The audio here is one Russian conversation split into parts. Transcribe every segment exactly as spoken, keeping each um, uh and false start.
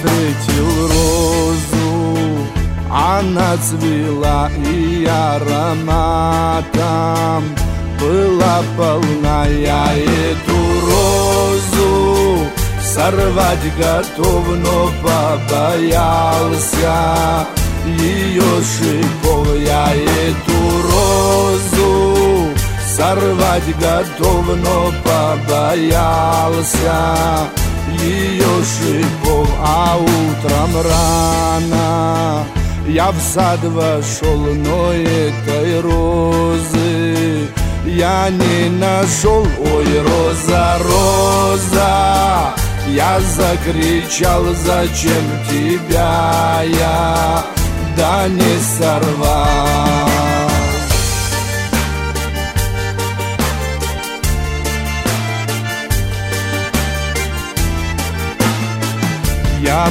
встретил розу, она цвела и ароматом была полна. Я эту розу сорвать готов, но побоялся ее шипов. Я эту розу сорвать готов, но побоялся ее шипов. А утром рано я в сад вошел, но этой розы я не нашел. Ой, роза, роза, я закричал, зачем тебя я да не сорвал. Я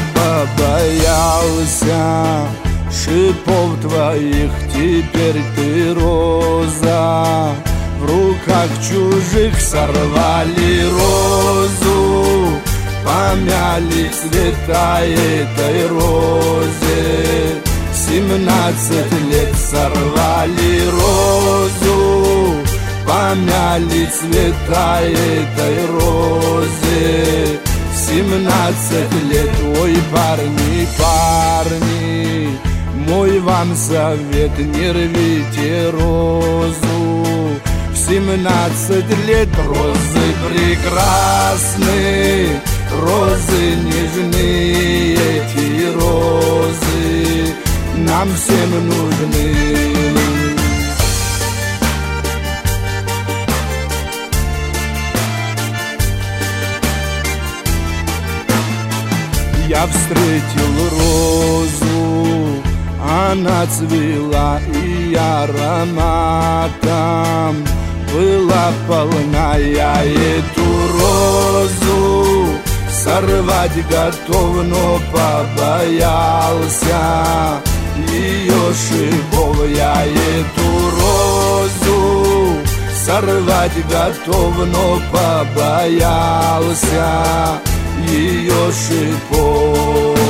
побоялся шипов твоих, теперь ты роза в руках чужих. Сорвали розу, помяли цвета этой розе. Семнадцать лет сорвали розу, помяли цвета этой розе. Семнадцать лет, ой, парни, парни, мой вам совет, не рвите розу. В семнадцать лет розы прекрасны, розы нежные, эти розы нам всем нужны. Я встретил розу, она цвела и ароматом была полна. Я эту розу сорвать готов, но побоялся ее шипов. Я эту розу сорвать готов, но побоялся ее шипов.